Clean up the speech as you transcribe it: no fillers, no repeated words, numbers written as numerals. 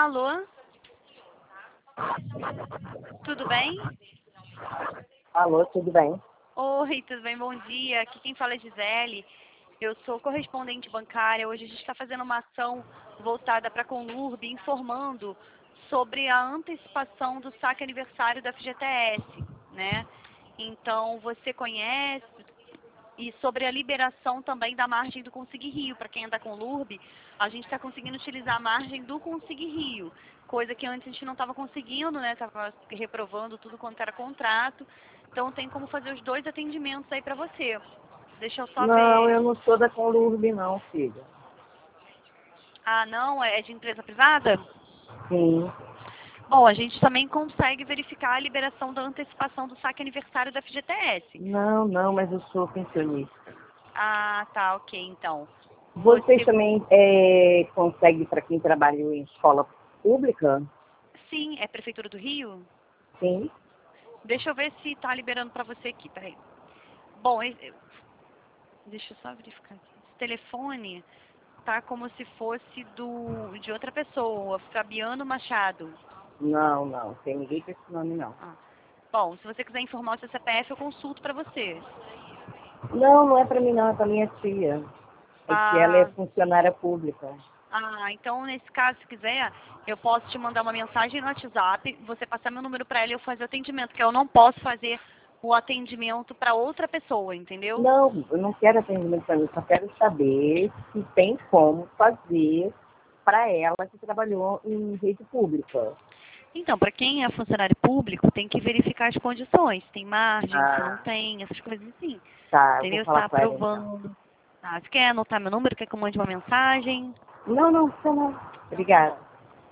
Alô? Tudo bem? Alô, tudo bem? Oi, tudo bem? Bom dia. Aqui quem fala é Gisele. Eu sou correspondente bancária. Hoje a gente está fazendo uma ação voltada para a Conlurb, informando sobre a antecipação do saque aniversário da FGTS, né? Então, você conhece, e sobre a liberação também da margem do Consig Rio. Para quem anda com Conlurb, a gente está conseguindo utilizar a margem do Consig Rio, coisa que antes a gente não estava conseguindo, né? Estava reprovando tudo quanto era contrato. Então tem como fazer os dois atendimentos aí para você. Deixa eu só Não, ver. eu não sou da Conlurb não, filha. Ah, não? É de empresa privada? Sim. Bom, a gente também consegue verificar a liberação da antecipação do saque aniversário da FGTS. Não, mas eu sou pensionista. Ah, tá, ok, então. Vocês Você, também conseguem para quem trabalha em escola pública? sim, é Prefeitura do Rio? Sim. Deixa eu ver se tá liberando para você aqui, peraí. Bom, deixa eu só verificar aqui. Esse telefone tá como se fosse de outra pessoa, Fabiano Machado. Não. Tem ninguém com esse nome, não. Ah. Bom, se você quiser informar o seu CPF, eu consulto para você. Não é para mim não, é para minha tia. É que ela é Ah, funcionária pública. então nesse caso, se quiser, eu posso te mandar uma mensagem no WhatsApp, você passar meu número para ela e eu fazer o atendimento, porque eu não posso fazer o atendimento para outra pessoa, entendeu? Não, eu não quero atendimento para mim, só quero saber se tem como fazer para ela que trabalhou em rede pública. Então, para quem é funcionário público, tem que verificar as condições, se tem margem, se não Ah, tem, essas coisas assim. tá, eu vou Entendeu? falar Está com ela então. aprovando. Tá, você quer anotar meu número? Quer que eu mande uma mensagem? Não, precisa não. Obrigada.